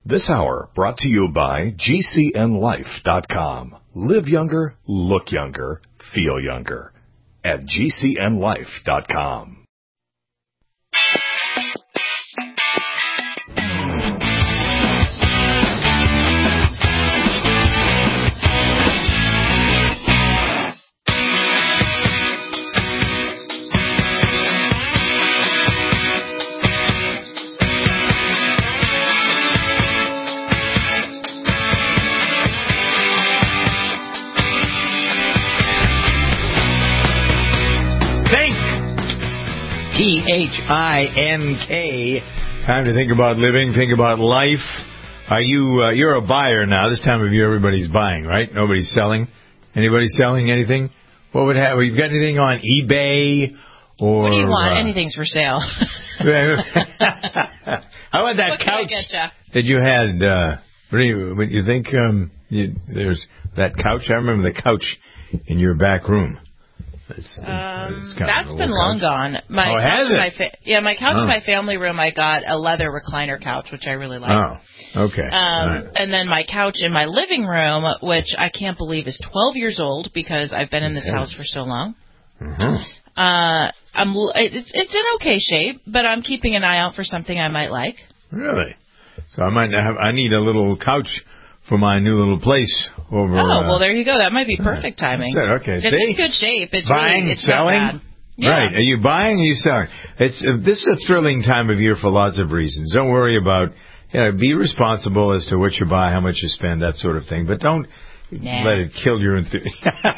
This hour brought to you by GCNLife.com. Live younger, look younger, feel younger at GCNLife.com. T-H-I-N-K. Time to think about living, think about life. Are you, you're a buyer now. This time of year, everybody's buying, right? Nobody's selling. Anybody selling anything? What would have, we've got anything on eBay or... What do you want? Anything's for sale. How about that couch that you had? What do you think? There's that couch. I remember the couch in your back room. That's been long gone. Has it? My couch in my family room, I got a leather recliner couch, which I really like. Oh, okay. Right. And then my couch in my living room, which I can't believe is 12 years old because I've been in this house for so long. Mm-hmm. It's in okay shape, but I'm keeping an eye out for something I might like. Really? So I need a little couch for my new little place over. Oh, well, there you go. That might be perfect timing. Okay, it's in good shape. It's buying, really, it's selling. Not bad. Yeah. Right. Are you buying or are you selling? This is a thrilling time of year for lots of reasons. Don't worry about, be responsible as to what you buy, how much you spend, that sort of thing. But don't let it kill your enthusiasm.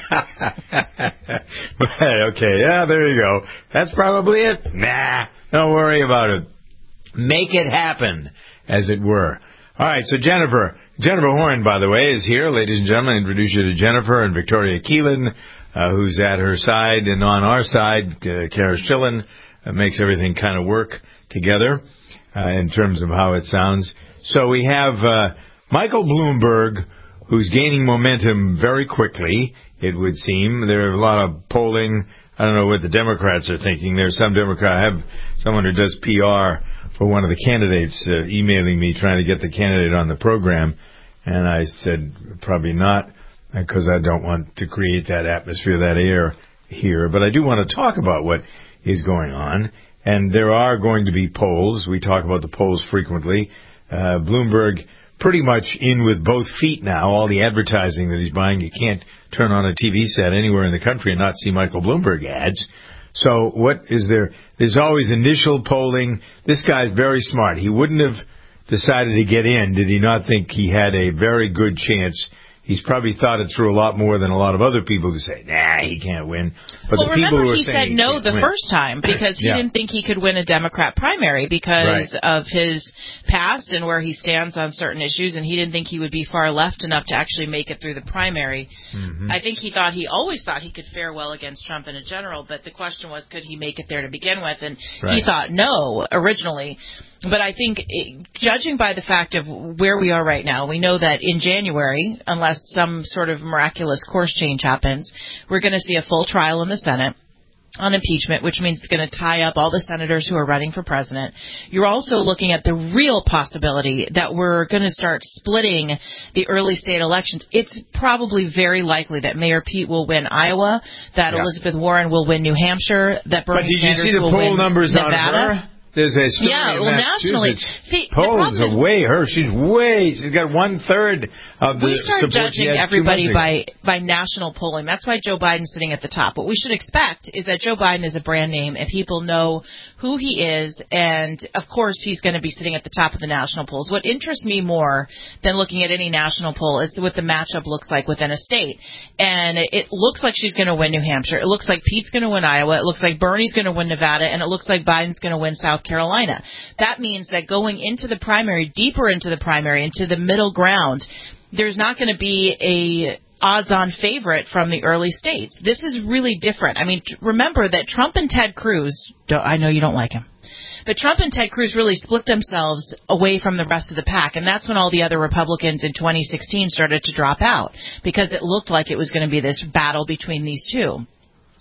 Okay, there you go. That's probably it. Nah, don't worry about it. Make it happen, as it were. All right, so Jennifer Horn, by the way, is here. Ladies and gentlemen, I introduce you to Jennifer and Victoria Keelan, who's at her side, and on our side, Kara Schillen, makes everything kind of work together in terms of how it sounds. So we have Michael Bloomberg, who's gaining momentum very quickly, it would seem. There are a lot of polling. I don't know what the Democrats are thinking. There's some Democrat. I have someone who does PR for one of the candidates emailing me trying to get the candidate on the program, and I said probably not because I don't want to create that atmosphere, that air here. But I do want to talk about what is going on, and there are going to be polls. We talk about the polls frequently. Bloomberg pretty much in with both feet now, all the advertising that he's buying. You can't turn on a TV set anywhere in the country and not see Michael Bloomberg ads. So what is there? There's always initial polling. This guy's very smart. He wouldn't have decided to get in did he not think he had a very good chance. He's probably thought it through a lot more than a lot of other people who say, nah, he can't win. But well, the people remember who are he said no the first time because he didn't think he could win a Democrat primary because of his past and where he stands on certain issues, and he didn't think he would be far left enough to actually make it through the primary. Mm-hmm. I think he always thought he could fare well against Trump in a general, but the question was, could he make it there to begin with? And he thought no originally. But I think, judging by the fact of where we are right now, we know that in January, unless some sort of miraculous course change happens, we're going to see a full trial in the Senate on impeachment, which means it's going to tie up all the senators who are running for president. You're also looking at the real possibility that we're going to start splitting the early state elections. It's probably very likely that Mayor Pete will win Iowa, that Elizabeth Warren will win New Hampshire, that Bernie Sanders will win Nevada. There's a story nationally. See, polls are way her. She's got 1/3 of the. We start support judging everybody by national polling. That's why Joe Biden's sitting at the top. What we should expect is that Joe Biden is a brand name, and people know who he is, and of course he's going to be sitting at the top of the national polls. What interests me more than looking at any national poll is what the matchup looks like within a state. And it looks like she's going to win New Hampshire. It looks like Pete's going to win Iowa. It looks like Bernie's going to win Nevada, and it looks like Biden's going to win South Carolina. That means that going into the primary, deeper into the primary, into the middle ground, there's not going to be a odds-on favorite from the early states. This is really different. I mean, remember that Trump and Ted Cruz, I know you don't like him, but Trump and Ted Cruz really split themselves away from the rest of the pack, and that's when all the other Republicans in 2016 started to drop out because it looked like it was going to be this battle between these two.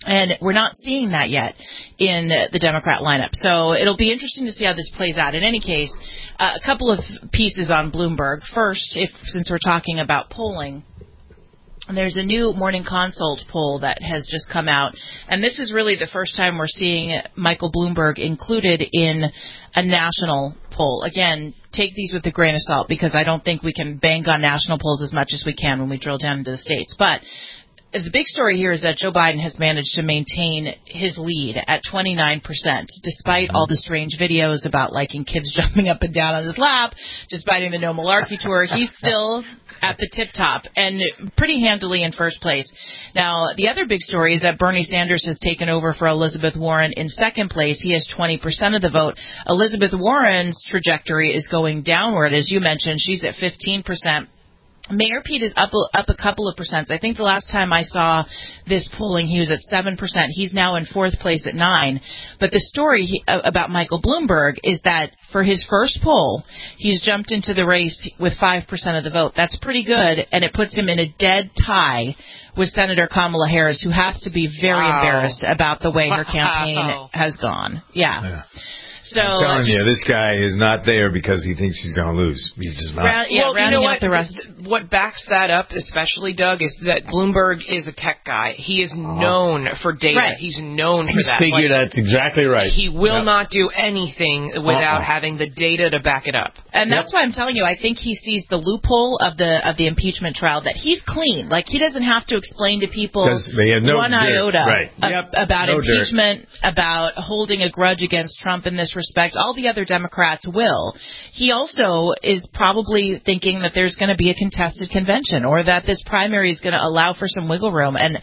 And we're not seeing that yet in the Democrat lineup. So it'll be interesting to see how this plays out. In any case, a couple of pieces on Bloomberg. First, since we're talking about polling, there's a new Morning Consult poll that has just come out, and this is really the first time we're seeing Michael Bloomberg included in a national poll. Again, take these with a grain of salt, because I don't think we can bank on national polls as much as we can when we drill down into the states. But the big story here is that Joe Biden has managed to maintain his lead at 29%, despite all the strange videos about liking kids jumping up and down on his lap, just biting the No Malarkey tour. He's still at the tip top and pretty handily in first place. Now, the other big story is that Bernie Sanders has taken over for Elizabeth Warren in second place. He has 20% of the vote. Elizabeth Warren's trajectory is going downward. As you mentioned, she's at 15%. Mayor Pete is up a couple of percents. I think the last time I saw this polling, he was at 7%. He's now in fourth place at 9%. But the story about Michael Bloomberg is that for his first poll, he's jumped into the race with 5% of the vote. That's pretty good, and it puts him in a dead tie with Senator Kamala Harris, who has to be very embarrassed about the way her campaign has gone. Yeah. So I'm telling you, this guy is not there because he thinks he's going to lose. He's just not. Rounding out the rest. What backs that up, especially, Doug, is that Bloomberg is a tech guy. He is known for data. Right. He's known for that. That's exactly right. He will not do anything without having the data to back it up. And that's why I'm telling you, I think he sees the loophole of the impeachment trial, that he's clean. Like, he doesn't have to explain to people one iota about impeachment, about holding a grudge against Trump in this respect. All the other Democrats will. He also is probably thinking that there's going to be a contested convention, or that this primary is going to allow for some wiggle room. And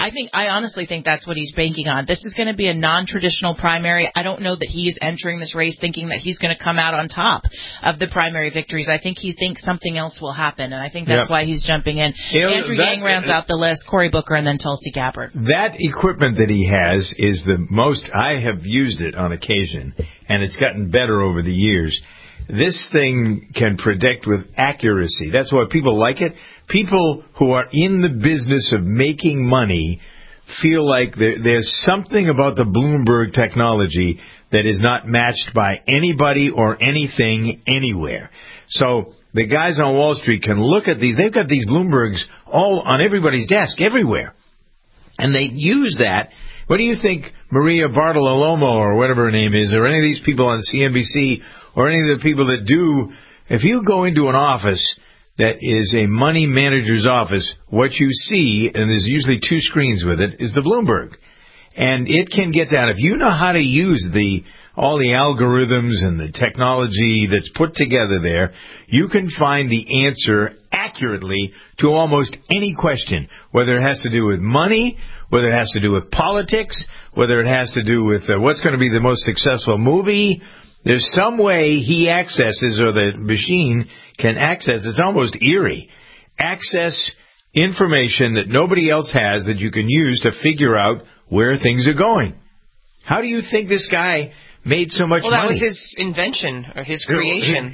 I honestly think that's what he's banking on. This is going to be a non-traditional primary. I don't know that he is entering this race thinking that he's going to come out on top of the primary victories. I think he thinks something else will happen, and I think that's why he's jumping in. Andrew Yang rounds out the list, Cory Booker, and then Tulsi Gabbard. That equipment that he has is the most. I have used it on occasion, and it's gotten better over the years. This thing can predict with accuracy. That's why people like it. People who are in the business of making money feel like there's something about the Bloomberg technology that is not matched by anybody or anything anywhere. So the guys on Wall Street can look at these. They've got these Bloombergs all on everybody's desk everywhere. And they use that. What do you think Maria Bartiromo, or whatever her name is, or any of these people on CNBC, or any of the people that do, if you go into an office that is a money manager's office, what you see, and there's usually two screens with it, is the Bloomberg. And it can get down. If you know how to use all the algorithms and the technology that's put together there, you can find the answer accurately to almost any question, whether it has to do with money, whether it has to do with politics, whether it has to do with what's going to be the most successful movie. There's some way he accesses, or the machine can access, it's almost eerie, access information that nobody else has that you can use to figure out where things are going. How do you think this guy made so much money? Well, that was his invention, or his creation.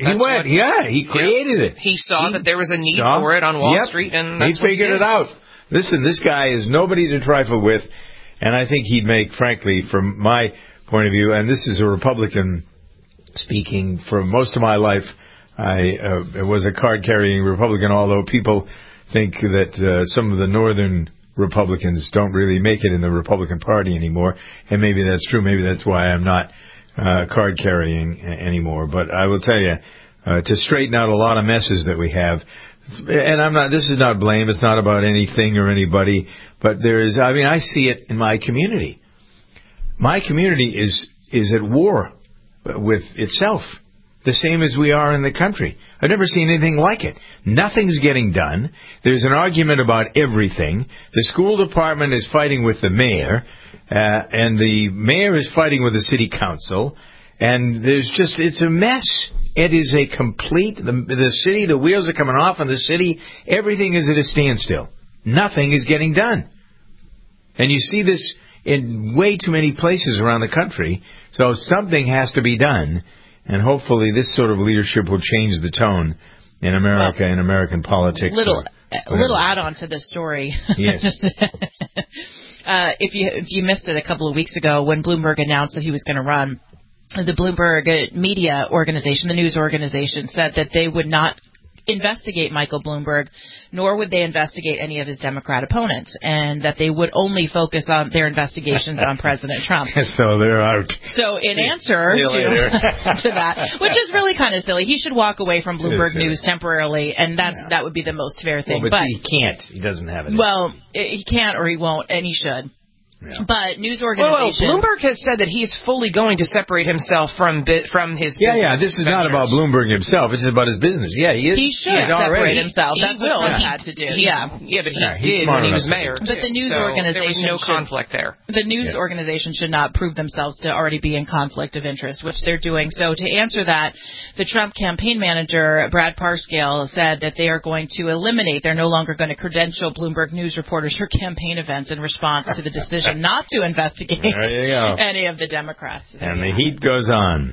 He created it. He saw that there was a need for it on Wall Street, and that's he figured it out. Listen, this guy is nobody to trifle with, and I think he'd make, frankly, from my point of view, and this is a Republican speaking, for most of my life, I was a card-carrying Republican, although people think that some of the northern Republicans don't really make it in the Republican Party anymore, and maybe that's true. Maybe that's why I'm not card-carrying anymore. But I will tell you, to straighten out a lot of messes that we have, and this is not blame, it's not about anything or anybody, but I see it in my community. My community is at war with itself, the same as we are in the country. I've never seen anything like it. Nothing's getting done. There's an argument about everything. The school department is fighting with the mayor, and the mayor is fighting with the city council, and it's a mess. It is a complete, the city, the wheels are coming off on the city. Everything is at a standstill. Nothing is getting done. And you see this in way too many places around the country. So something has to be done, and hopefully this sort of leadership will change the tone in America and American politics. Little add-on to this story. Yes. if you missed it a couple of weeks ago when Bloomberg announced that he was going to run, the Bloomberg media organization, the news organization, said that they would not investigate Michael Bloomberg, nor would they investigate any of his Democrat opponents, and that they would only focus on their investigations on President Trump. So they're out. So in answer to that, which is really kind of silly, he should walk away from Bloomberg News temporarily, and that would be the most fair thing. Well, but he can't. He doesn't have it. Well, he can't or he won't, and he should. Yeah. But news organizations... Well, Bloomberg has said that he's fully going to separate himself from his business. Yeah, this is not about Bloomberg himself. It's about his business. Yeah, he is. He should separate himself. That's what Trump had to do. Yeah, but he did when he was mayor. But the news organization... There was no conflict there. The news organization should not prove themselves to already be in conflict of interest, which they're doing. So to answer that, the Trump campaign manager, Brad Parscale, said that they are going to eliminate, they're no longer going to credential Bloomberg News reporters for campaign events in response to the decision not to investigate any of the Democrats. And the heat goes on.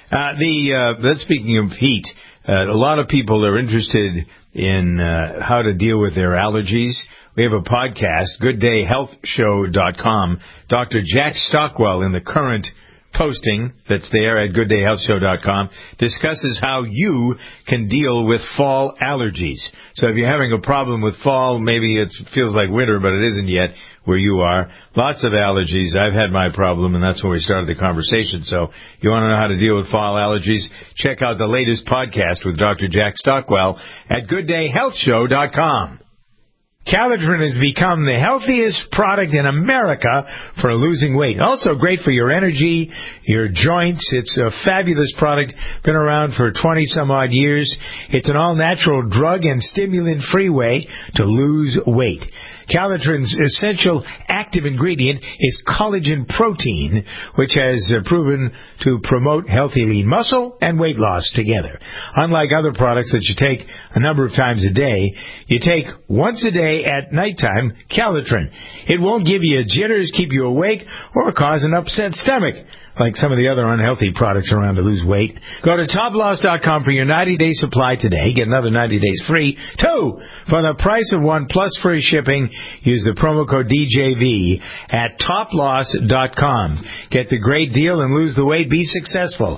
Speaking of heat, a lot of people are interested in how to deal with their allergies. We have a podcast, GoodDayHealthShow.com. Dr. Jack Stockwell, in the current posting that's there at GoodDayHealthShow.com, discusses how you can deal with fall allergies. So if you're having a problem with fall, maybe it feels like winter, but it isn't yet where you are. Lots of allergies. I've had my problem, and that's when we started the conversation. So you want to know how to deal with fall allergies? Check out the latest podcast with Dr. Jack Stockwell at GoodDayHealthShow.com. Caladrin has become the healthiest product in America for losing weight. Also great for your energy, your joints. It's a fabulous product. Been around for 20-some-odd years. It's an all-natural drug and stimulant-free way to lose weight. Caladrin's essential active ingredient is collagen protein, which has proven to promote healthy lean muscle and weight loss together. Unlike other products that you take a number of times a day, you take once a day at nighttime Caladrin. It won't give you jitters, keep you awake, or cause an upset stomach, like some of the other unhealthy products around to lose weight. Go to toploss.com for your 90-day supply today. Get another 90 days free. 2 for the price of 1 plus free shipping. Use the promo code DJV at toploss.com. Get the great deal and lose the weight. Be successful.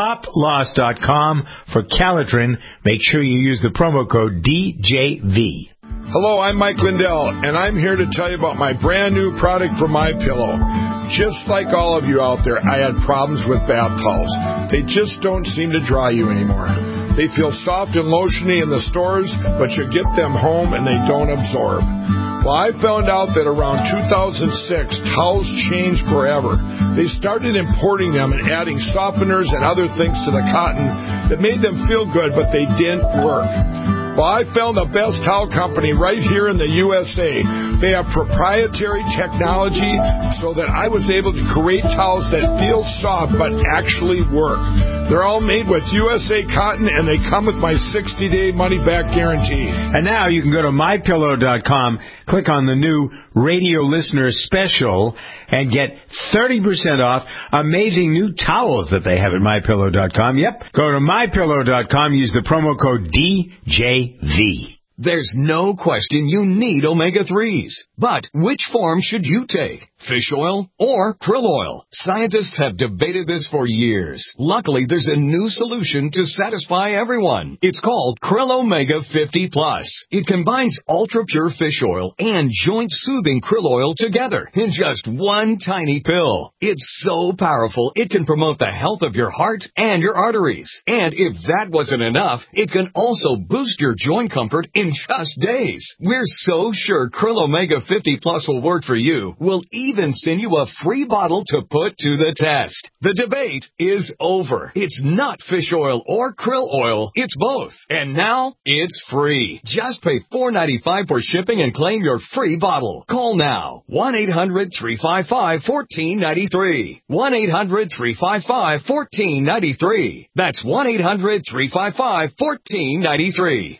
Toploss.com for Caladrin. Make sure you use the promo code DJV. Hello, I'm Mike Lindell, and I'm here to tell you about my brand new product from MyPillow. Just like all of you out there, I had problems with bath towels. They just don't seem to dry you anymore. They feel soft and lotiony in the stores, but you get them home and they don't absorb. Well, I found out that around 2006, towels changed forever. They started importing them and adding softeners and other things to the cotton that made them feel good, but they didn't work. Well, I found the best towel company right here in the USA. They have proprietary technology so that I was able to create towels that feel soft but actually work. They're all made with USA cotton, and they come with my 60-day money-back guarantee. And now you can go to MyPillow.com, click on the new radio listener special, and get 30% off amazing new towels that they have at MyPillow.com. Yep, go to MyPillow.com, use the promo code DJV. There's no question you need omega-3s. But which form should you take? Fish oil or krill oil? Scientists have debated this for years. Luckily, there's a new solution to satisfy everyone. It's called Krill Omega 50 Plus. It combines ultra-pure fish oil and joint-soothing krill oil together in just one tiny pill. It's so powerful, it can promote the health of your heart and your arteries. And if that wasn't enough, it can also boost your joint comfort in just days. We're so sure Krill Omega 50 Plus will work for you. We'll even send you a free bottle to put to the test. The debate is over. It's not fish oil or krill oil. It's both. And now it's free. Just pay $4.95 for shipping and claim your free bottle. Call now. 1-800-355-1493. 1-800-355-1493. That's 1-800-355-1493.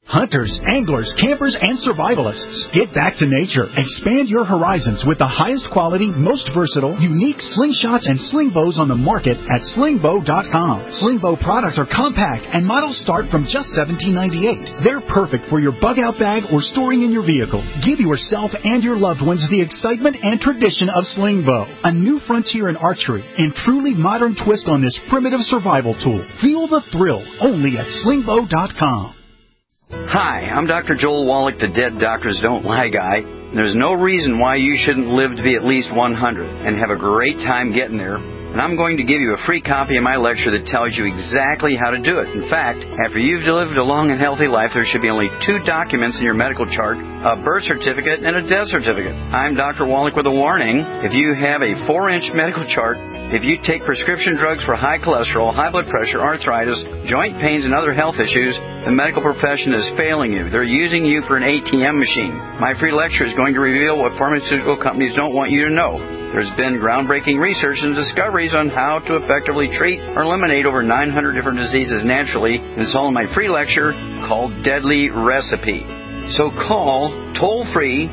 Hunters, anglers, campers, and survivalists. Get back to nature. Expand your horizons with the highest quality, most versatile, unique slingshots and sling bows on the market at slingbow.com. Sling bow products are compact and models start from just $17.98. They're perfect for your bug-out bag or storing in your vehicle. Give yourself and your loved ones the excitement and tradition of sling bow. A new frontier in archery and truly modern twist on this primitive survival tool. Feel the thrill only at slingbow.com. Hi, I'm Dr. Joel Wallach, the Dead Doctors Don't Lie guy. There's no reason why you shouldn't live to be at least 100 and have a great time getting there. And I'm going to give you a free copy of my lecture that tells you exactly how to do it. In fact, after you've lived a long and healthy life, there should be only 2 documents in your medical chart, a birth certificate and a death certificate. I'm Dr. Wallach with a warning. If you have a 4-inch medical chart, if you take prescription drugs for high cholesterol, high blood pressure, arthritis, joint pains, and other health issues, the medical profession is failing you. They're using you for an ATM machine. My free lecture is going to reveal what pharmaceutical companies don't want you to know. There's been groundbreaking research and discoveries on how to effectively treat or eliminate over 900 different diseases naturally, and it's all in my free lecture called Deadly Recipe. So call toll-free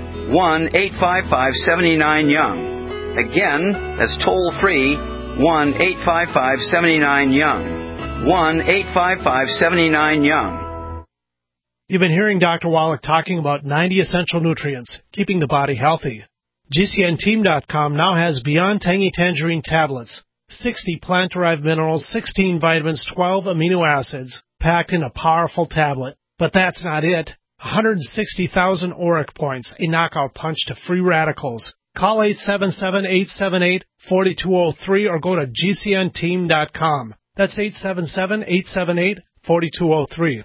1-855-79-YOUNG. Again, that's toll-free 1-855-79-YOUNG. 1-855-79-YOUNG. You've been hearing Dr. Wallach talking about 90 essential nutrients, keeping the body healthy. GCNteam.com now has Beyond Tangy Tangerine tablets, 60 plant-derived minerals, 16 vitamins, 12 amino acids, packed in a powerful tablet. But that's not it. 160,000 auric points, a knockout punch to free radicals. Call 877-878-4203 or go to GCNteam.com. That's 877-878-4203.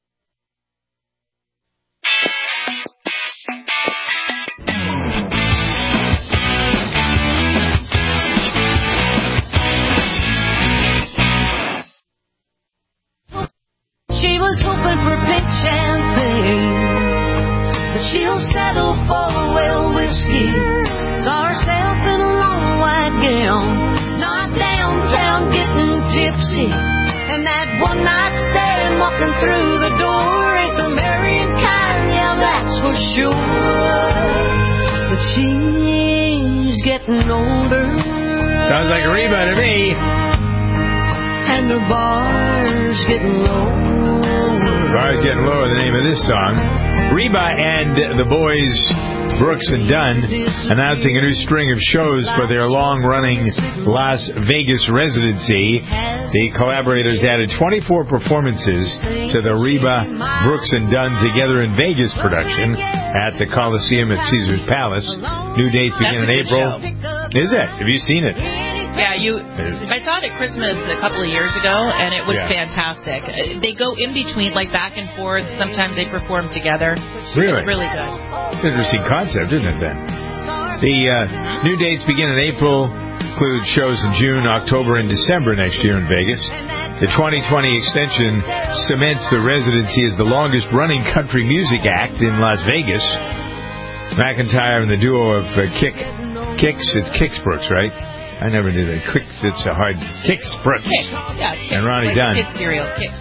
She was hoping for pink champagne, but she'll settle for a well whiskey. Saw herself in a long white gown, not downtown getting tipsy. And that one night stand walking through the door ain't the marrying kind, yeah, that's for sure. But she's getting older. Sounds like Reba to me. And the bar's getting lower. Bar's getting lower, the name of this song. Reba and the boys, Brooks and Dunn, announcing a new string of shows for their long-running Las Vegas residency. The collaborators added 24 performances to the Reba, Brooks and Dunn Together in Vegas production at the Coliseum at Caesars Palace. New dates begin in April. Is it? Have you seen it? Yeah, I saw it at Christmas a couple of years ago, and it was fantastic. They go in between, like back and forth. Sometimes they perform together. Really? It's really good. Interesting concept, isn't it, then? The new dates begin in April, include shows in June, October, and December next year in Vegas. The 2020 extension cements the residency as the longest-running country music act in Las Vegas. McIntyre and the duo of it's Kix Brooks, right? I never knew that. It's a hard Kix Brooks. Kix, yeah, Kix, and Ronnie like Dunn. Kix cereal, Kix.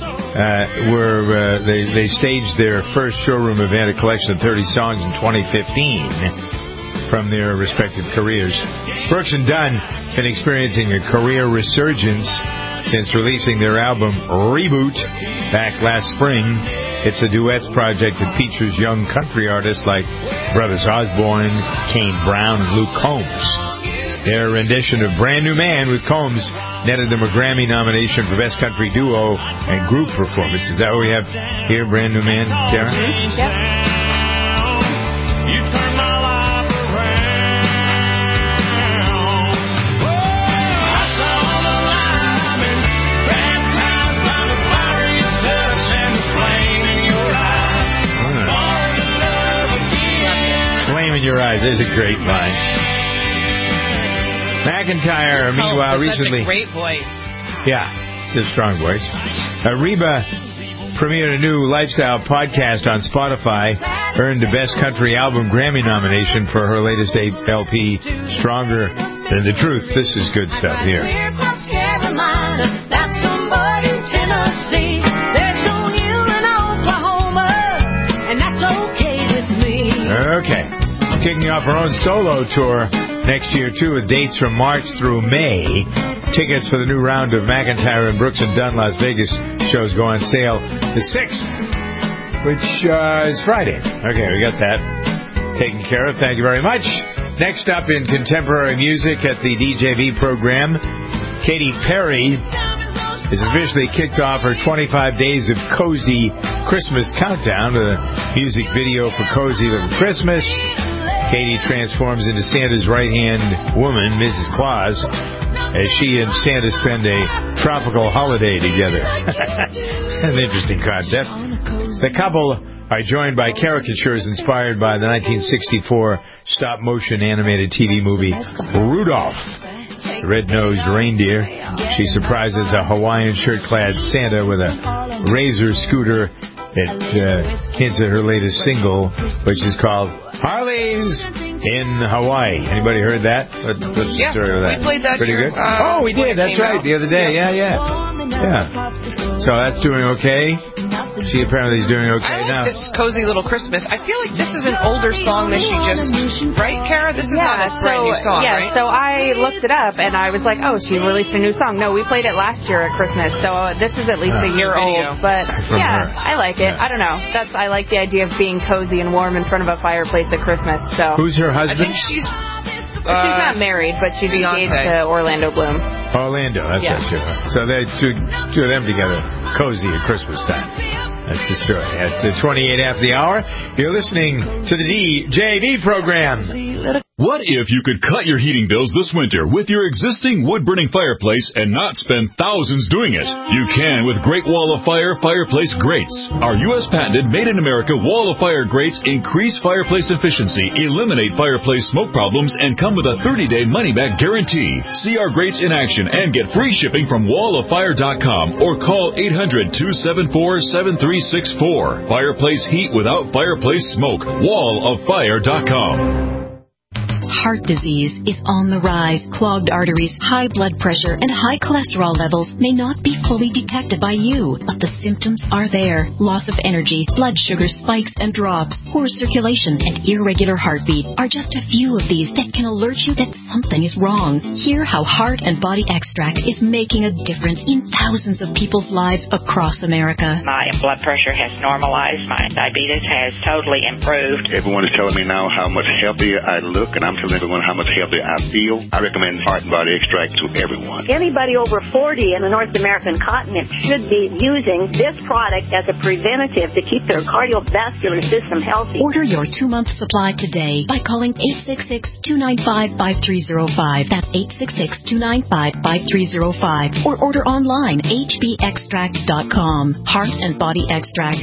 They staged their first showroom event, a collection of 30 songs in 2015 from their respective careers. Brooks and Dunn have been experiencing a career resurgence since releasing their album Reboot back last spring. It's a duets project that features young country artists like Brothers Osborne, Kane Brown, and Luke Combs. Their rendition of Brand New Man with Combs netted them a Grammy nomination for Best Country Duo and Group Performance. Is that what we have here, Brand New Man, Tara? Yep. You turn my life around. Oh, I saw the light and baptized by the fire of your touch and the flame in your eyes. Born in love again. Flame in your eyes. There's a great line. McIntyre, meanwhile, recently... Such a great voice. Yeah, it's a strong voice. Reba premiered a new lifestyle podcast on Spotify, earned the Best Country Album Grammy nomination for her latest LP, Stronger Than the Truth. This is good stuff here. Okay. Kicking off our own solo tour next year, too, with dates from March through May. Tickets for the new round of McIntyre and Brooks and Dunn Las Vegas shows go on sale the 6th, which is Friday. Okay, we got that taken care of. Thank you very much. Next up in contemporary music at the DJV program, Katy Perry has officially kicked off her 25 days of cozy Christmas countdown with a music video for Cozy Little Christmas. Katy transforms into Santa's right-hand woman, Mrs. Claus, as she and Santa spend a tropical holiday together. An interesting concept. The couple are joined by caricatures inspired by the 1964 stop-motion animated TV movie Rudolph, the red-nosed reindeer. She surprises a Hawaiian shirt-clad Santa with a razor scooter that hints at her latest single, which is called Harley's in Hawaii. Anybody heard that? What's the story of that? We played that. Pretty good? Oh, we did. That's right. The other day. Yeah. So that's doing okay. She apparently is doing okay I like now. this Cozy Little Christmas. I feel like this is an older song that she just... Right, Kara? This is not a brand new song, right? So I looked it up, and I was like, oh, she released a new song. No, we played it last year at Christmas, so this is at least a year old. But, yeah, I like it. I don't know. I like the idea of being cozy and warm in front of a fireplace at Christmas. So Who's her husband? I think she's not married, but she's engaged to Orlando Bloom. Orlando, that's right. So they're two of them together, cozy at Christmas time. That's the story. At 28 after the hour, you're listening to the DJV program. What if you could cut your heating bills this winter with your existing wood-burning fireplace and not spend thousands doing it? You can with Great Wall of Fire fireplace grates. Our U.S. patented made-in-America Wall of Fire grates increase fireplace efficiency, eliminate fireplace smoke problems, and come with a 30-day money-back guarantee. See our grates in action and get free shipping from walloffire.com or call 800-274-7364. Fireplace heat without fireplace smoke. walloffire.com. Heart disease is on the rise. Clogged arteries, high blood pressure, and high cholesterol levels may not be fully detected by you, but the symptoms are there. Loss of energy, blood sugar spikes and drops, poor circulation, and irregular heartbeat are just a few of these that can alert you that something is wrong. Hear how Heart and Body Extract is making a difference in thousands of people's lives across America. My blood pressure has normalized. My diabetes has totally improved. Everyone is telling me now how much healthier I look, and I'm telling everyone how much healthier I feel. I recommend Heart and Body Extract to everyone. Anybody over 40 in the North American continent should be using this product as a preventative to keep their cardiovascular system healthy. Order your 2-month supply today by calling 866-295-5305. That's 866-295-5305. Or order online, hbextract.com. Heart and Body Extract,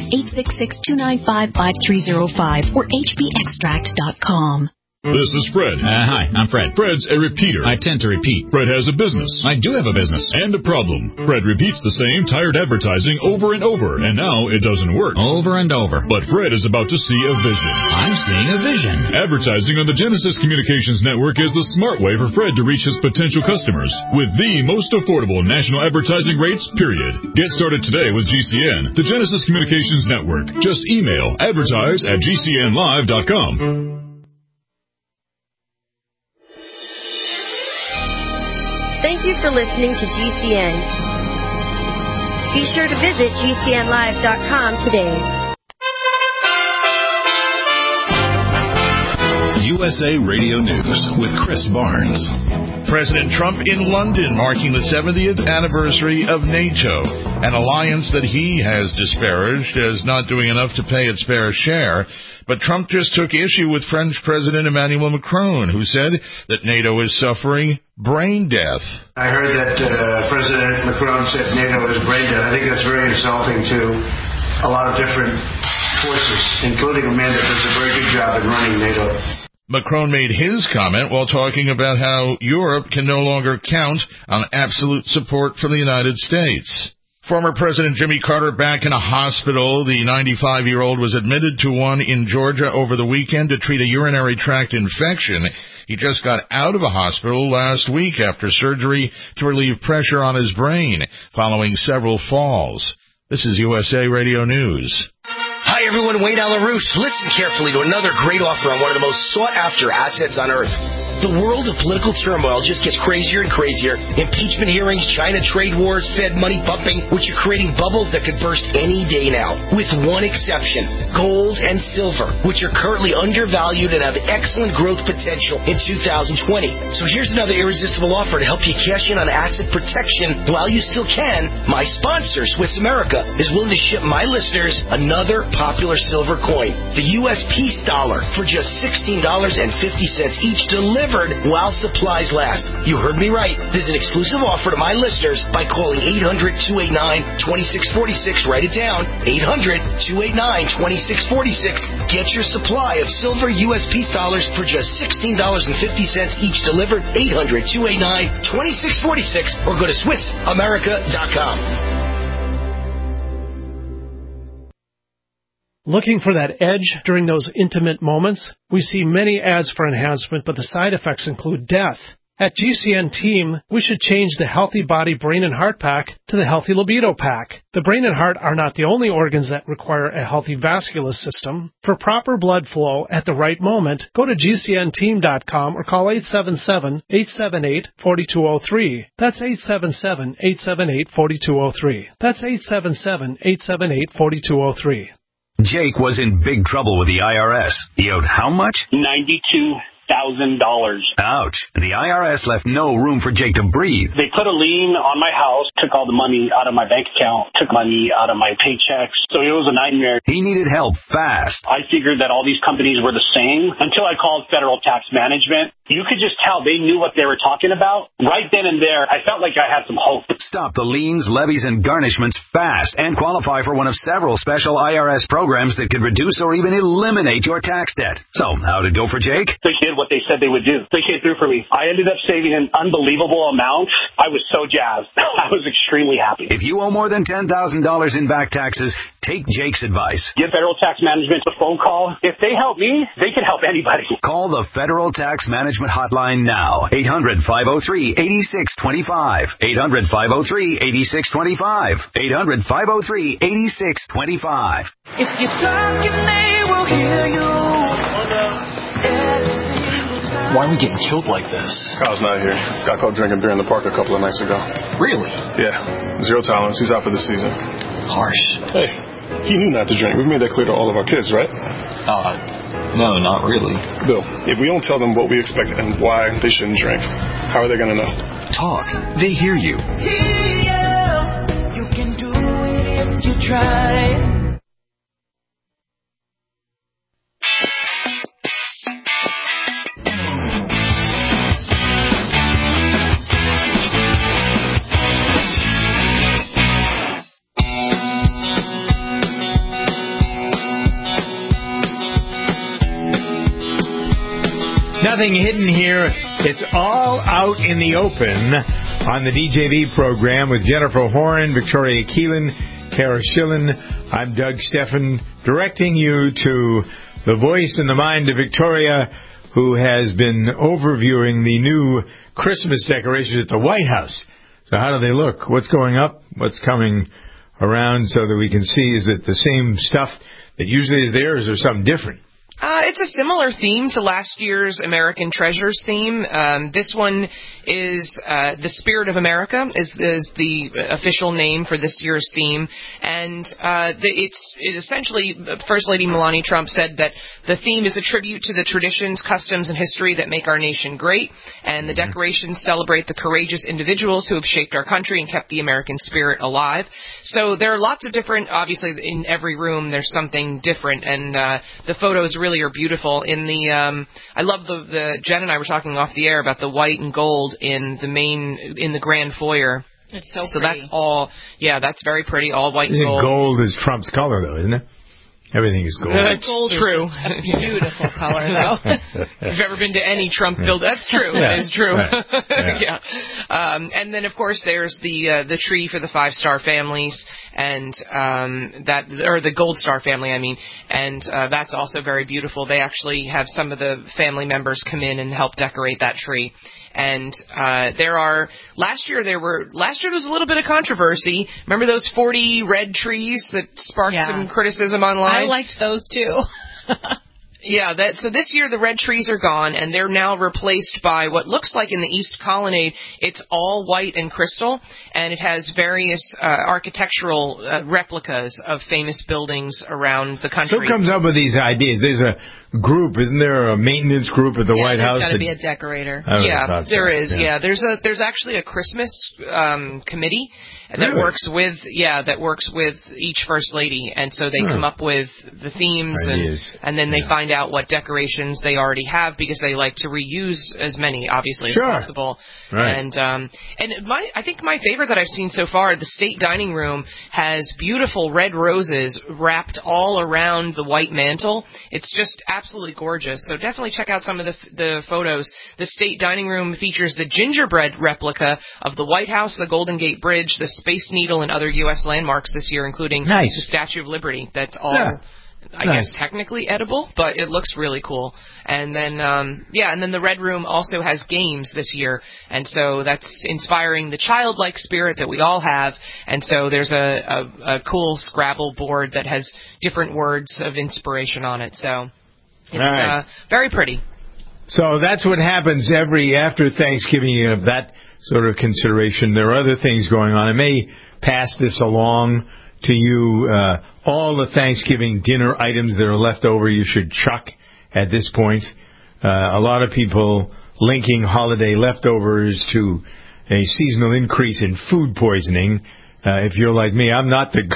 866-295-5305 or hbextract.com. This is Fred. Hi, I'm Fred. Fred's a repeater. I tend to repeat. Fred has a business. I do have a business. And a problem. Fred repeats the same tired advertising over and over, and now it doesn't work. Over and over. But Fred is about to see a vision. I'm seeing a vision. Advertising on the Genesis Communications Network is the smart way for Fred to reach his potential customers with the most affordable national advertising rates, period. Get started today with GCN, the Genesis Communications Network. Just email advertise@gcnlive.com. Thank you for listening to GCN. Be sure to visit GCNlive.com today. USA Radio News with Chris Barnes. President Trump in London marking the 70th anniversary of NATO, an alliance that he has disparaged as not doing enough to pay its fair share. But Trump just took issue with French President Emmanuel Macron, who said that NATO is suffering brain death. I heard that President Macron said NATO is brain death. I think that's very insulting to a lot of different forces, including a man that does a very good job in running NATO. Macron made his comment while talking about how Europe can no longer count on absolute support from the United States. Former President Jimmy Carter back in a hospital. The 95-year-old was admitted to one in Georgia over the weekend to treat a urinary tract infection. He just got out of a hospital last week after surgery to relieve pressure on his brain following several falls. This is USA Radio News. Hi, everyone. Wayne Alarouche. Listen carefully to another great offer on one of the most sought-after assets on earth. The world of political turmoil just gets crazier and crazier. Impeachment hearings, China trade wars, Fed money pumping, which are creating bubbles that could burst any day now. With one exception, gold and silver, which are currently undervalued and have excellent growth potential in 2020. So here's another irresistible offer to help you cash in on asset protection while you still can. My sponsor, Swiss America, is willing to ship my listeners another popular silver coin, the U.S. Peace Dollar, for just $16.50 each, delivered while supplies last. You heard me right. There's an exclusive offer to my listeners by calling 800-289-2646. Write it down. 800-289-2646. Get your supply of silver U.S. Peace Dollars for just $16.50 each, delivered. 800-289-2646, or go to SwissAmerica.com. Looking for that edge during those intimate moments? We see many ads for enhancement, but the side effects include death. At GCN Team, we should change the Healthy Body Brain and Heart Pack to the Healthy Libido Pack. The brain and heart are not the only organs that require a healthy vascular system. For proper blood flow at the right moment, go to GCNteam.com or call 877-878-4203. That's 877-878-4203. That's 877-878-4203. Jake was in big trouble with the IRS. He owed how much? $92,000. Ouch. The IRS left no room for Jake to breathe. They put a lien on my house, took all the money out of my bank account, took money out of my paychecks. So it was a nightmare. He needed help fast. I figured that all these companies were the same until I called Federal Tax Management. You could just tell they knew what they were talking about. Right then and there, I felt like I had some hope. Stop the liens, levies, and garnishments fast and qualify for one of several special IRS programs that could reduce or even eliminate your tax debt. So, how'd it go for Jake? They did what they said they would do. They came through for me. I ended up saving an unbelievable amount. I was so jazzed. I was extremely happy. If you owe more than $10,000 in back taxes, take Jake's advice. Give Federal Tax Management a phone call. If they help me, they can help anybody. Call the Federal Tax Management hotline now. 800-503-8625. 800-503-8625. 800-503-8625. If you're talking, they will hear you. Why are we getting killed like this? Kyle's not here. Got caught drinking beer in the park a couple of nights ago. Really? Yeah. Zero tolerance. He's out for the season. Harsh. Hey, he knew not to drink. We've made that clear to all of our kids, right? No, not really. Bill, if we don't tell them what we expect and why they shouldn't drink, how are they going to know? Talk. They hear you. You can do it if you try. Nothing hidden here. It's all out in the open on the DJV program with Jennifer Horn, Victoria Keelan, Kara Schillen. I'm Doug Steffen, directing you to the voice and the mind of Victoria, who has been overviewing the new Christmas decorations at the White House. So how do they look? What's going up? What's coming around so that we can see? Is it the same stuff that usually is there, or is there something different? It's a similar theme to last year's American Treasures theme. This one is The Spirit of America is the official name for this year's theme. And it's essentially, First Lady Melania Trump said that the theme is a tribute to the traditions, customs, and history that make our nation great. And the decorations celebrate the courageous individuals who have shaped our country and kept the American spirit alive. So there are lots of different, obviously in every room there's something different. And the photos really are beautiful. In the I love the Jen and I were talking off the air about the white and gold in the grand foyer. It's so pretty. That's all, that's very pretty, all white and gold. Gold is Trump's color, though, isn't it? Everything is gold. Gold true. Is a beautiful color, though. If you've ever been to any Trump building, that's true. Yeah. That is true. Right. Yeah. And then, of course, there's the tree for the 5-star families, and the Gold Star family, I mean, and that's also very beautiful. They actually have some of the family members come in and help decorate that tree. And last year there was a little bit of controversy. Remember those 40 red trees that sparked some criticism online? I liked those too. Yeah, so this year the red trees are gone, and they're now replaced by what looks like in the East Colonnade, it's all white and crystal, and it has various architectural replicas of famous buildings around the country. Who comes up with these ideas? There's a group, isn't there, a maintenance group at the White House? There's got to be a decorator. Yeah, there is. Yeah, there's actually a Christmas committee that works with each first lady, and so they come up with the themes and then they find out what decorations they already have because they like to reuse as many obviously as possible. Right. And I think my favorite that I've seen so far, the state dining room has beautiful red roses wrapped all around the white mantle. It's just absolutely gorgeous. So definitely check out some of the photos. The state dining room features the gingerbread replica of the White House, the Golden Gate Bridge, the Space Needle, and other U.S. landmarks this year, including the Statue of Liberty. That's all, I guess, technically edible, but it looks really cool. And then, and then the Red Room also has games this year, and so that's inspiring the childlike spirit that we all have. And so there's a cool Scrabble board that has different words of inspiration on it. So it's very pretty. So that's what happens after Thanksgiving. You have that sort of consideration. There are other things going on. I may pass this along to you. All the Thanksgiving dinner items that are left over, you should chuck at this point. A lot of people linking holiday leftovers to a seasonal increase in food poisoning. If you're like me, I'm not the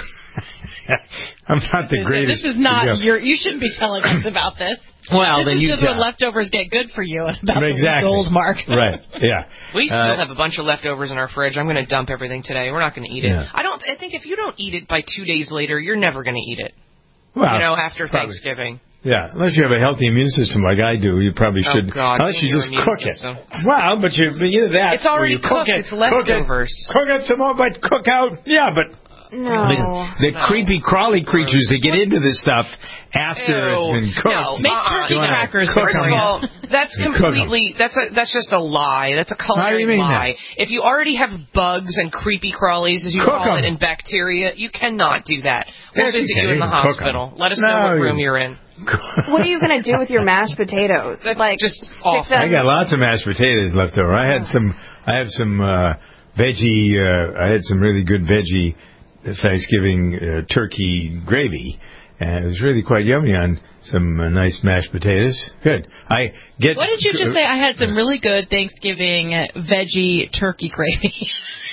greatest. This is not you shouldn't be telling us about this. Well, this is just when leftovers get good for you and about the gold mark. Right, yeah. We still have a bunch of leftovers in our fridge. I'm going to dump everything today. We're not going to eat it. I think if you don't eat it by 2 days later, you're never going to eat it. Well, after Thanksgiving. Yeah, unless you have a healthy immune system like I do, you probably should. Unless you just cook it. Well, but either that. It's already cooked. It's leftovers. Cook it some more, but cook out. Yeah, but. The creepy crawly creatures that get into this stuff after it's been cooked. No, make turkey crackers. First of all, that's completely that's just a lie. That's a culinary lie. If you already have bugs and creepy crawlies, as you call it, and bacteria, you cannot do that. We'll visit you in the hospital. Let us know what room you're in. What are you going to do with your mashed potatoes? That's just awful. I got lots of mashed potatoes left over. I have some veggie. I had some really good veggie Thanksgiving turkey gravy, and it was really quite yummy on some nice mashed potatoes. Good. What did you just say? I had some really good Thanksgiving veggie turkey gravy.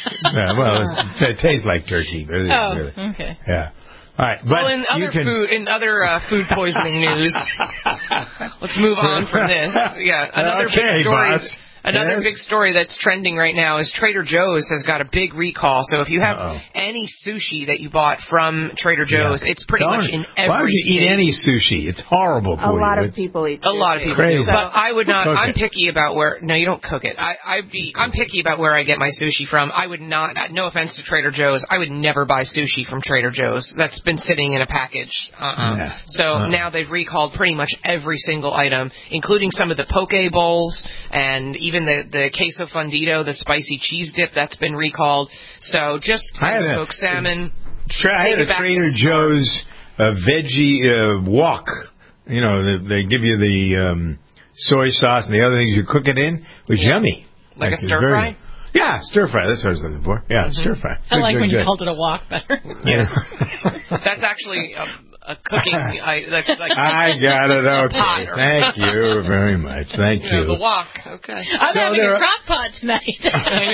It tastes like turkey. Really. Okay. Yeah. All right. But well, in other food poisoning news, let's move on from this. Yeah, another big story. Boss. Another big story that's trending right now is Trader Joe's has got a big recall. So if you have any sushi that you bought from Trader Joe's, it's pretty much in every Why would you eat any sushi? It's horrible for you. A lot of people eat sushi. A lot of people do. But I would not. I'm picky about where. No, you don't cook it. I'm picky about where I get my sushi from. I would not. No offense to Trader Joe's, I would never buy sushi from Trader Joe's. That's been sitting in a package. So now they've recalled pretty much every single item, including some of the poke bowls and even the queso fundido, the spicy cheese dip, that's been recalled. So just smoked salmon. I had a Trader Joe's veggie wok. You know, they give you the soy sauce and the other things you cook it in. It was yummy. Like a stir fry? Yeah, stir fry. That's what I was looking for. Yeah, stir fry. I like when you called it a wok better. Yeah. That's actually a cooking. That's like I got it. Okay. Thank you very much. Thank you. The wok. Okay. I'm having a crock pot tonight.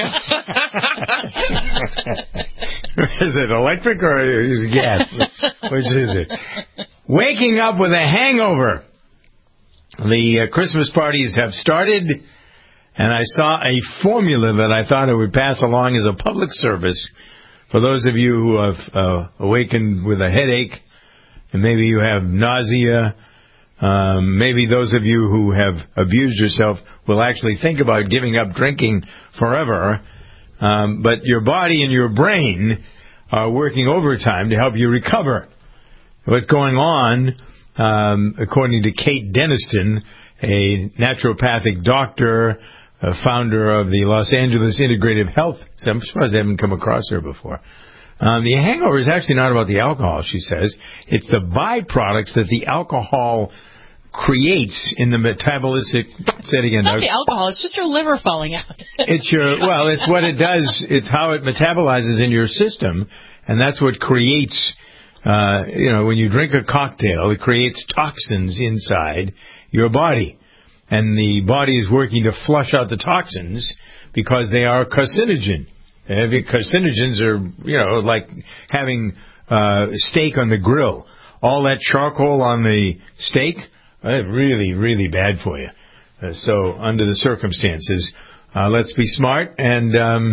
Is it electric or is it gas? Which is it? Waking up with a hangover. The Christmas parties have started, and I saw a formula that I thought I would pass along as a public service for those of you who have awakened with a headache, and maybe you have nausea. Maybe those of you who have abused yourself will actually think about giving up drinking forever. But your body and your brain are working overtime to help you recover. What's going on, according to Kate Deniston, a naturopathic doctor, founder of the Los Angeles Integrative Health. I'm surprised I haven't come across her before. The hangover is actually not about the alcohol, she says. It's the byproducts that the alcohol creates in the metabolistic. Say it again. Not the alcohol. It's just your liver falling out. It's what it does. It's how it metabolizes in your system, and that's what creates. When you drink a cocktail, it creates toxins inside your body, and the body is working to flush out the toxins because they are carcinogen. Carcinogens are, like having steak on the grill. All that charcoal on the steak, really, really bad for you. So under the circumstances, let's be smart. And,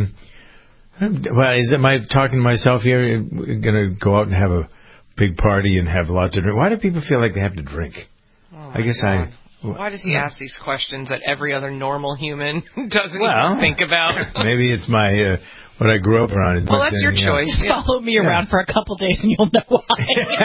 am I talking to myself here? We're going to go out and have a big party and have lots to drink. Why do people feel like they have to drink? I guess God. Why does he ask these questions that every other normal human doesn't even think about? Maybe it's my what I grew up around. Well, that's your choice. Yeah. Follow me around for a couple days and you'll know why.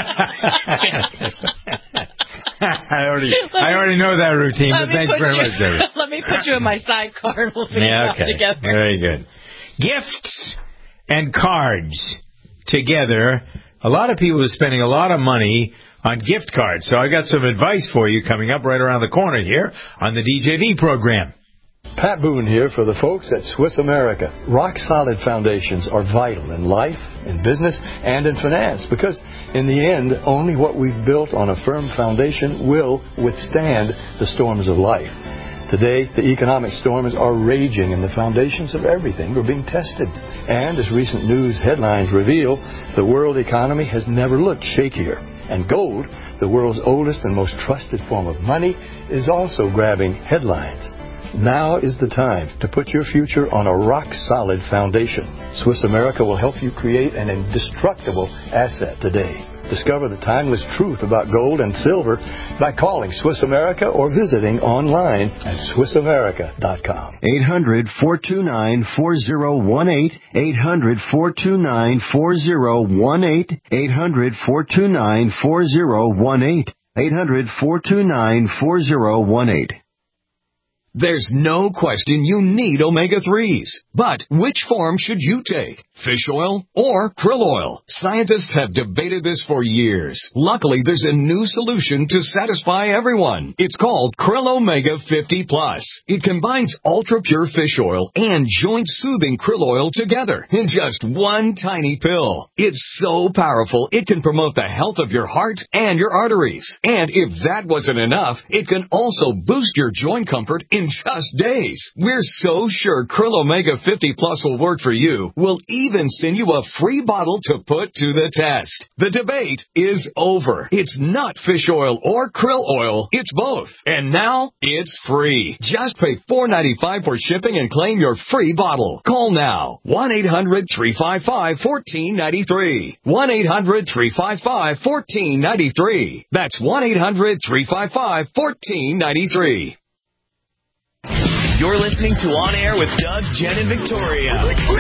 I already know that routine, but thanks very much, Debbie. Let me put you in my sidecar and we'll figure it out together. Very good. Gifts and cards together. A lot of people are spending a lot of money on gift cards. So I got some advice for you coming up right around the corner here on the DJV program. Pat Boone here for the folks at Swiss America. Rock-solid foundations are vital in life, in business, and in finance because, in the end, only what we've built on a firm foundation will withstand the storms of life. Today, the economic storms are raging and the foundations of everything are being tested. And as recent news headlines reveal, the world economy has never looked shakier. And gold, the world's oldest and most trusted form of money, is also grabbing headlines. Now is the time to put your future on a rock-solid foundation. Swiss America will help you create an indestructible asset today. Discover the timeless truth about gold and silver by calling Swiss America or visiting online at SwissAmerica.com. 800-429-4018. 800-429-4018. 800-429-4018. 800-429-4018. There's no question you need omega-3s. But which form should you take? Fish oil or krill oil? Scientists have debated this for years. Luckily, there's a new solution to satisfy everyone. It's called Krill Omega 50 Plus. It combines ultra-pure fish oil and joint-soothing krill oil together in just one tiny pill. It's so powerful, it can promote the health of your heart and your arteries. And if that wasn't enough, it can also boost your joint comfort in just days. We're so sure Krill Omega 50 Plus will work for you. We'll even send you a free bottle to put to the test. The debate is over. It's not fish oil or krill oil. It's both. And now it's free. Just pay $4.95 for shipping and claim your free bottle. Call now. 1-800-355-1493. 1-800-355-1493. That's 1-800-355-1493. You're listening to On Air with Doug, Jen, and Victoria.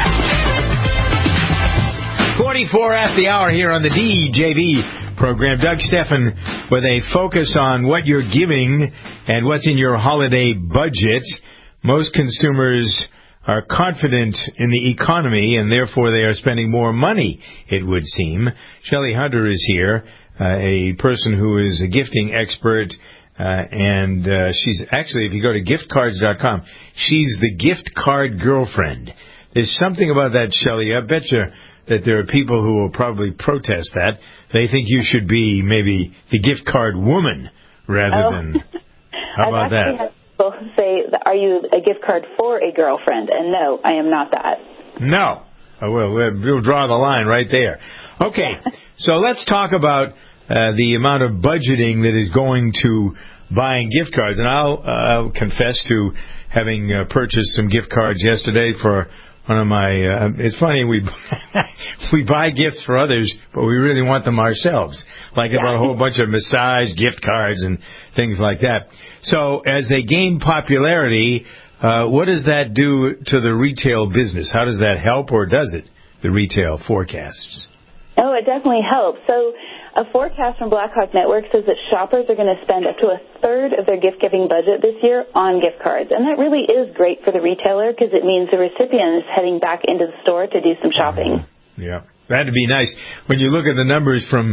44 after the hour here on the DJV program. Doug Steffen with a focus on what you're giving and what's in your holiday budget. Most consumers are confident in the economy, and therefore they are spending more money, it would seem. Shelley Hunter is here, a person who is a gifting expert. And she's actually, if you go to giftcards.com, she's the gift card girlfriend. There's something about that, Shelley. I bet you that there are people who will probably protest that. They think you should be maybe the gift card woman rather than. How about that? I've actually had people say, "Are you a gift card for a girlfriend?" And no, I am not that. No. We'll draw the line right there. Okay, so let's talk about the amount of budgeting that is going to buying gift cards. And I'll confess to having purchased some gift cards yesterday for one of my... it's funny, we buy gifts for others, but we really want them ourselves. Like about a whole bunch of massage gift cards and things like that. So as they gain popularity, what does that do to the retail business? How does that help, or does it, the retail forecasts? Oh, it definitely helps. So a forecast from Blackhawk Network says that shoppers are going to spend up to a third of their gift-giving budget this year on gift cards. And that really is great for the retailer because it means the recipient is heading back into the store to do some shopping. Yeah. That'd be nice. When you look at the numbers from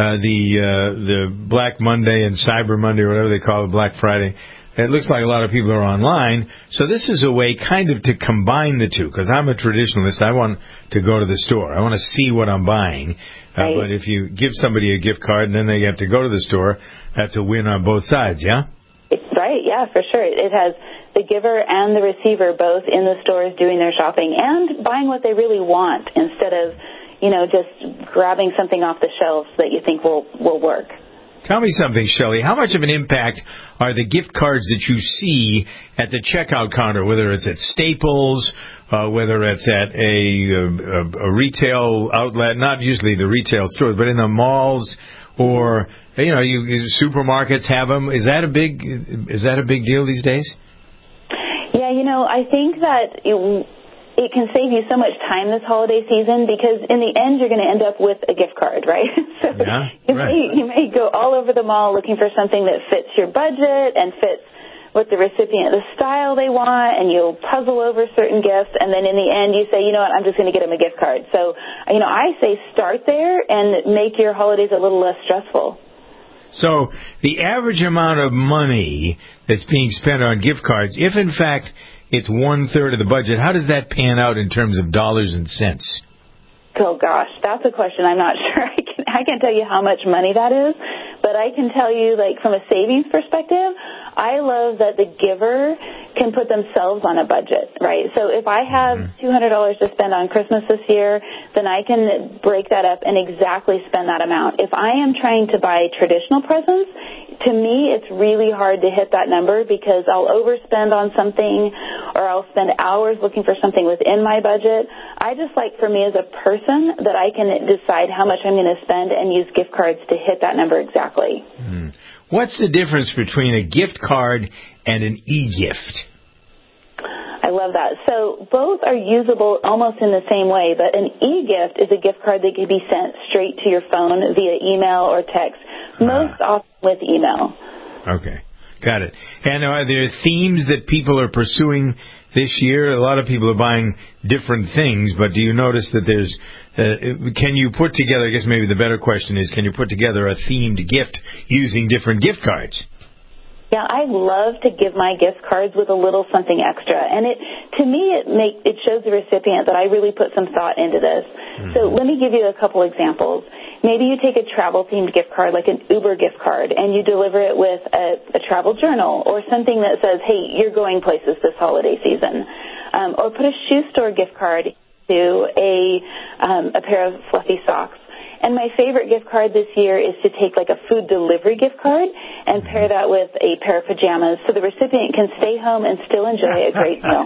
the Black Monday and Cyber Monday, or whatever they call it, Black Friday, it looks like a lot of people are online. So this is a way kind of to combine the two, because I'm a traditionalist. I want to go to the store. I want to see what I'm buying. Right. But if you give somebody a gift card and then they have to go to the store, that's a win on both sides, yeah? It's right, yeah, for sure. It has the giver and the receiver both in the stores doing their shopping and buying what they really want instead of, just grabbing something off the shelves that you think will work. Tell me something, Shelley. How much of an impact are the gift cards that you see at the checkout counter, whether it's at Staples, whether it's at a retail outlet, not usually the retail stores, but in the malls, or supermarkets have them? Is that a big deal these days? Yeah, I think that it can save you so much time this holiday season because in the end you're going to end up with a gift card, right? So you may go all over the mall looking for something that fits your budget and fits what the recipient, the style they want, and you'll puzzle over certain gifts, and then in the end you say, you know what, I'm just going to get them a gift card. So, I say start there and make your holidays a little less stressful. So the average amount of money that's being spent on gift cards, if in fact it's 1/3 of the budget, how does that pan out in terms of dollars and cents? Oh gosh, that's a question I'm not sure I can tell you how much money that is, but I can tell you, from a savings perspective, I love that the giver can put themselves on a budget, right? So if I have $200 to spend on Christmas this year, then I can break that up and exactly spend that amount. If I am trying to buy traditional presents, to me, it's really hard to hit that number because I'll overspend on something or I'll spend hours looking for something within my budget. I just like, for me as a person, that I can decide how much I'm going to spend and use gift cards to hit that number exactly. What's the difference between a gift card and an e-gift? I love that. So both are usable almost in the same way, but an e-gift is a gift card that can be sent straight to your phone via email or text, most often with email. Okay, got it. And are there themes that people are pursuing this year? A lot of people are buying different things, but do you notice that there's can you put together, I guess maybe the better question is, can you put together a themed gift using different gift cards? Yeah, I love to give my gift cards with a little something extra, and to me it shows the recipient that I really put some thought into this. So let me give you a couple examples. Maybe you take a travel-themed gift card, like an Uber gift card, and you deliver it with a travel journal or something that says, hey, you're going places this holiday season. Or put a shoe store gift card to a pair of fluffy socks. And my favorite gift card this year is to take a food delivery gift card and pair that with a pair of pajamas so the recipient can stay home and still enjoy a great meal.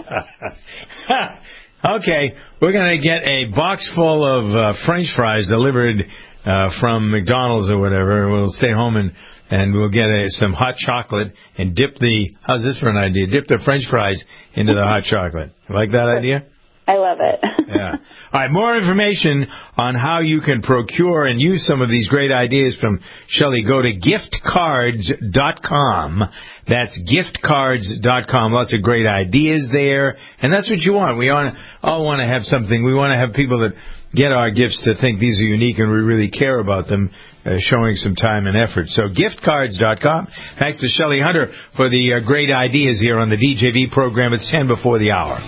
Okay, we're going to get a box full of French fries delivered from McDonald's or whatever, and we'll stay home and we'll get some hot chocolate and how's this for an idea? Dip the French fries into the hot chocolate. You like that idea? I love it. Yeah. All right, more information on how you can procure and use some of these great ideas from Shelley. Go to giftcards.com. That's giftcards.com. Lots of great ideas there. And that's what you want. We all want to have something. We want to have people that get our gifts to think these are unique and we really care about them, showing some time and effort. So giftcards.com. Thanks to Shelley Hunter for the great ideas here on the DJV program. It's 10 before the hour.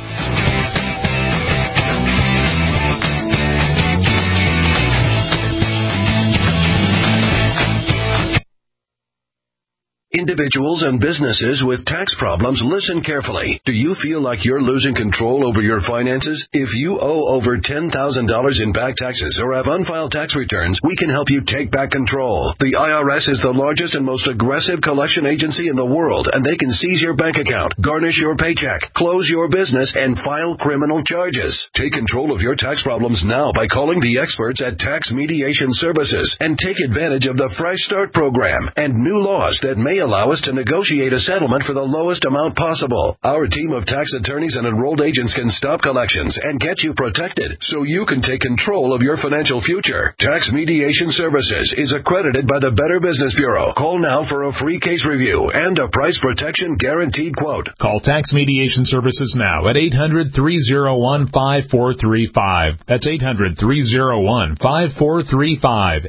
Individuals and businesses with tax problems, listen carefully. Do you feel like you're losing control over your finances? If you owe over $10,000 in back taxes or have unfiled tax returns, we can help you take back control. The IRS is the largest and most aggressive collection agency in the world, and they can seize your bank account, garnish your paycheck, close your business, and file criminal charges. Take control of your tax problems now by calling the experts at Tax Mediation Services and take advantage of the Fresh Start program and new laws that may allow allow us to negotiate a settlement for the lowest amount possible. Our team of tax attorneys and enrolled agents can stop collections and get you protected so you can take control of your financial future. Tax Mediation Services is accredited by the Better Business Bureau. Call now for a free case review and a price protection guaranteed quote. Call Tax Mediation Services now at 800-301-5435. That's 800-301-5435.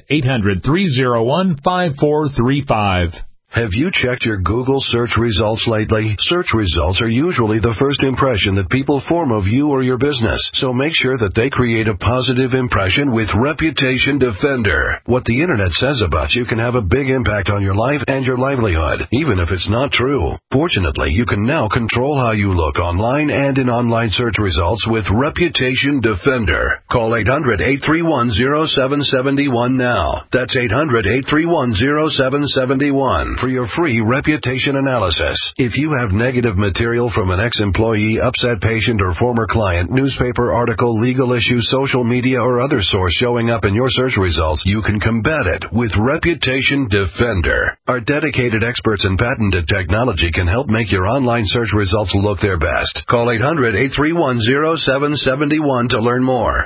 800-301-5435. Have you checked your Google search results lately? Search results are usually the first impression that people form of you or your business, so make sure that they create a positive impression with Reputation Defender. What the internet says about you can have a big impact on your life and your livelihood, even if it's not true. Fortunately, you can now control how you look online and in online search results with Reputation Defender. Call 800-831-0771 now. That's 800-831-0771. for your free reputation analysis. If you have negative material from an ex-employee, upset patient, or former client, newspaper article, legal issue, social media, or other source showing up in your search results, you can combat it with Reputation Defender. Our dedicated experts in patented technology can help make your online search results look their best. Call 800-831-0771 to learn more.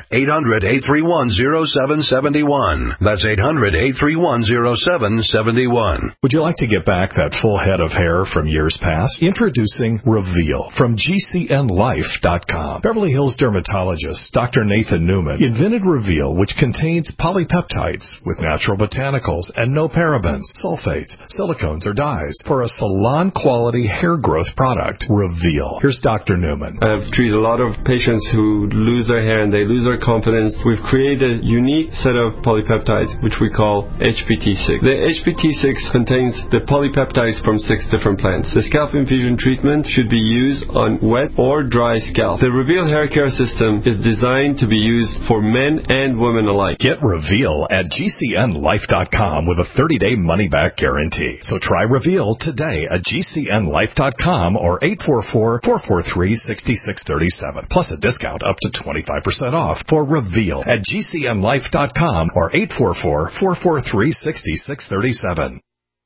800-831-0771. That's 800-831-0771. Would you like to get back that full head of hair from years past? Introducing Reveal from GCNLife.com. Beverly Hills dermatologist Dr. Nathan Newman invented Reveal, which contains polypeptides with natural botanicals and no parabens, sulfates, silicones, or dyes for a salon-quality hair growth product. Reveal. Here's Dr. Newman. I've treated a lot of patients who lose their hair and they lose their confidence. We've created a unique set of polypeptides, which we call HPT6. The HPT6 contains the polypeptides from 6 different plants. The scalp infusion treatment should be used on wet or dry scalp. The Reveal hair care system is designed to be used for men and women alike. Get Reveal at GCNLife.com with a 30-day money-back guarantee. So try Reveal today at GCNLife.com or 844-443-6637. Plus a discount up to 25% off for Reveal at GCNLife.com or 844-443-6637.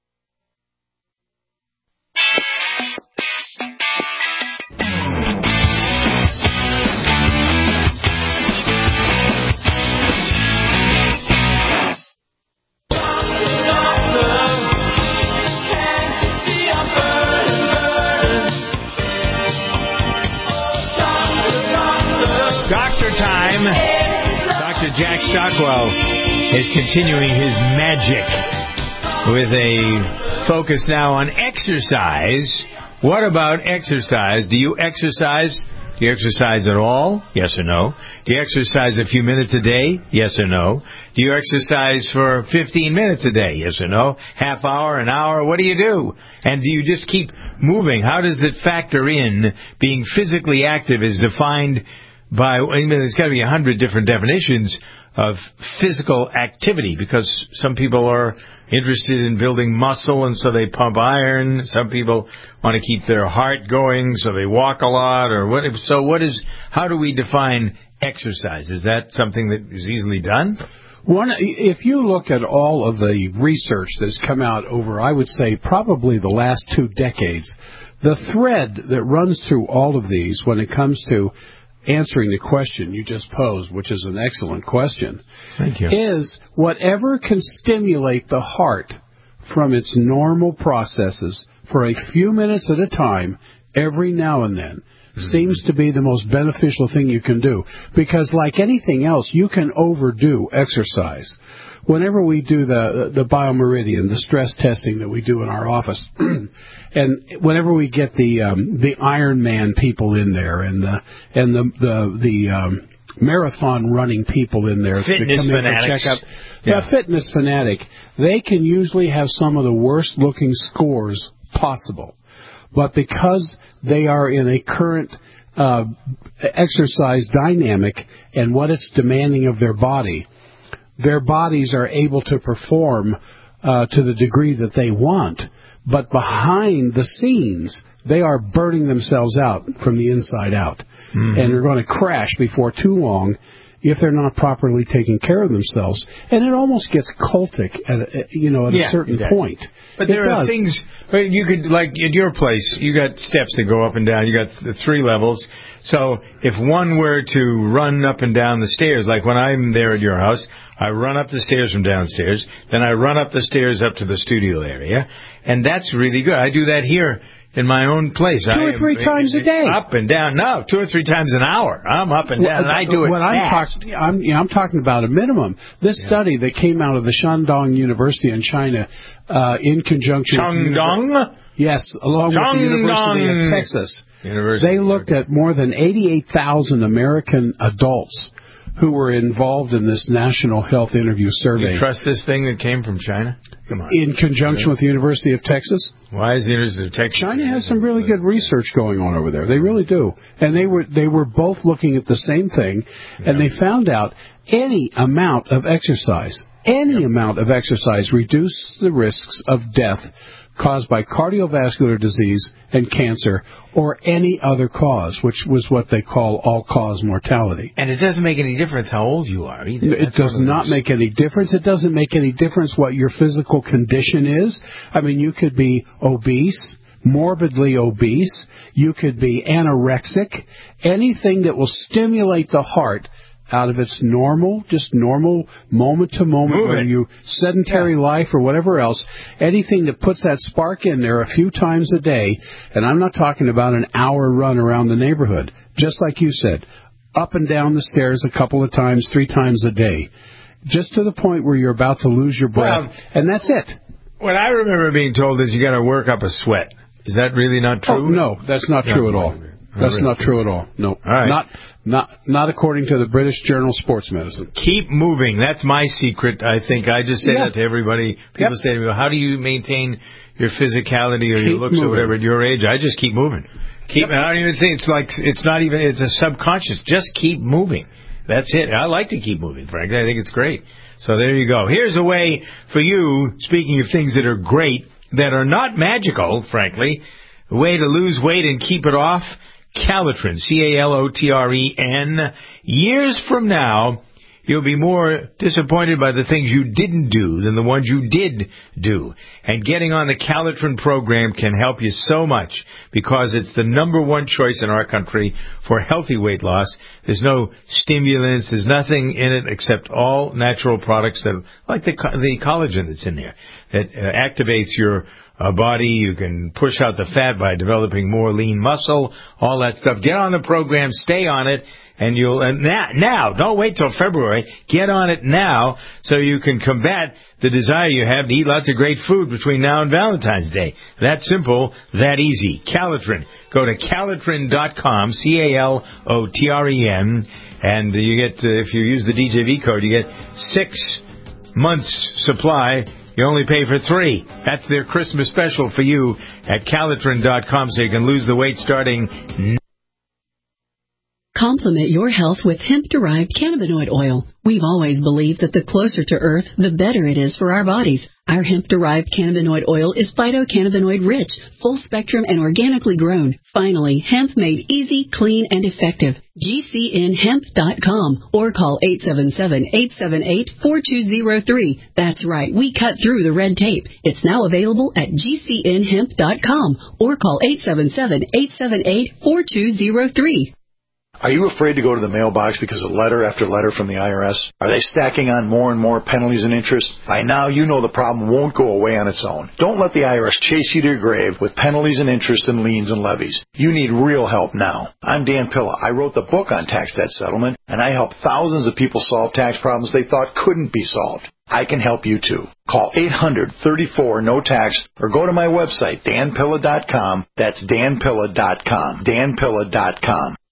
Doctor time. Dr. Jack Stockwell is continuing his magic with a focus now on exercise. What about exercise? Do you exercise? Do you exercise at all? Yes or no? Do you exercise a few minutes a day? Yes or no? Do you exercise for 15 minutes a day? Yes or no? Half hour, an hour? What do you do? And do you just keep moving? How does it factor in? Being physically active is defined by, there's got to be 100 different definitions of physical activity, because some people are interested in building muscle and so they pump iron. Some people want to keep their heart going so they walk a lot. Or what? So how do we define exercise? Is that something that is easily done? If you look at all of the research that's come out over, I would say, probably the last 2 decades, the thread that runs through all of these when it comes to answering the question you just posed, which is an excellent question, Thank you. is whatever can stimulate the heart from its normal processes for a few minutes at a time, every now and then, seems to be the most beneficial thing you can do. Because like anything else, you can overdo exercise. Whenever we do the biomeridian, the stress testing that we do in our office, and whenever we get the Ironman people in there and the marathon running people in there Fitness to come fanatics. in for checkup, Yeah. the fitness fanatic, they can usually have some of the worst looking scores possible. But because they are in a current exercise dynamic and what it's demanding of their bodies are able to perform to the degree that they want. But behind the scenes, they are burning themselves out from the inside out. Mm-hmm. And they're going to crash before too long. if they're not properly taking care of themselves. And it almost gets cultic at a certain point. But there are things you could, like at your place, you got steps that go up and down. You got the 3 levels. So if one were to run up and down the stairs, like when I'm there at your house, I run up the stairs from downstairs, then I run up the stairs up to the studio area, and that's really good. I do that here in my own place. 2 or 3 times a day. Up and down. No, 2 or 3 times an hour. I'm up and down, and I do it fast. I'm talking about a minimum. This study that came out of the Shandong University in China, in conjunction Shandong? Yes, along with the University of Texas. They looked at more than 88,000 American adults who were involved in this National Health Interview Survey. You trust this thing that came from China? Come on. In conjunction with the University of Texas? Why is the University of Texas? China has some really good research going on over there. They really do. And they were both looking at the same thing, and they found out any amount of exercise reduces the risks of death caused by cardiovascular disease and cancer or any other cause, which was what they call all-cause mortality. And it doesn't make any difference how old you are either. It does not make any difference. It doesn't make any difference what your physical condition is. I mean, you could be obese, morbidly obese. You could be anorexic. Anything that will stimulate the heart out of its normal moment-to-moment, whether you sedentary life or whatever else, anything that puts that spark in there a few times a day, and I'm not talking about an hour run around the neighborhood, just like you said, up and down the stairs a couple of times, 3 times a day, just to the point where you're about to lose your breath, and that's it. What I remember being told is you got to work up a sweat. Is that really not true? Oh, no, that's not true at all. That's not true at all. No. All right. Not according to the British Journal of Sports Medicine. Keep moving. That's my secret, I think. I just say that to everybody. People say to me, how do you maintain your physicality or your looks or whatever at your age? I just keep moving. I don't even think it's a subconscious. Just keep moving. That's it. I like to keep moving, frankly. I think it's great. So there you go. Here's a way for you, speaking of things that are great, that are not magical, frankly, a way to lose weight and keep it off. Calotren, Calotren. Years from now, you'll be more disappointed by the things you didn't do than the ones you did do. And getting on the Calotren program can help you so much because it's the #1 choice in our country for healthy weight loss. There's no stimulants. There's nothing in it except all natural products that, like the collagen that's in there, that activates your body. You can push out the fat by developing more lean muscle, all that stuff. Get on the program, stay on it, and now, don't wait till February. Get on it now so you can combat the desire you have to eat lots of great food between now and Valentine's Day. That simple, that easy. Calotren. Go to calotren.com, Calotren, and you get, if you use the DJV code, you get 6 months supply. You only pay for 3. That's their Christmas special for you at calotren.com, so you can lose the weight starting now. Complement your health with hemp-derived cannabinoid oil. We've always believed that the closer to Earth, the better it is for our bodies. Our hemp-derived cannabinoid oil is phytocannabinoid-rich, full-spectrum, and organically grown. Finally, hemp made easy, clean, and effective. GCNhemp.com or call 877-878-4203. That's right, we cut through the red tape. It's now available at GCNhemp.com or call 877-878-4203. Are you afraid to go to the mailbox because of letter after letter from the IRS? Are they stacking on more and more penalties and interest? By now, you know the problem won't go away on its own. Don't let the IRS chase you to your grave with penalties and interest and liens and levies. You need real help now. I'm Dan Pilla. I wrote the book on tax debt settlement, and I help thousands of people solve tax problems they thought couldn't be solved. I can help you too. Call 800-34-NO-TAX or go to my website, danpilla.com. That's danpilla.com. danpilla.com.